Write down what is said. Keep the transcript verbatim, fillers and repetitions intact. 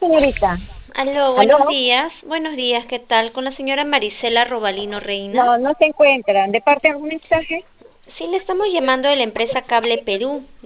señorita. Aló, buenos ¿Aló? días. Buenos días, ¿qué tal? Con la señora Marisela Robalino Reina. No, no se encuentran. ¿De parte de algún mensaje? Sí, le estamos llamando de la empresa Cable Perú.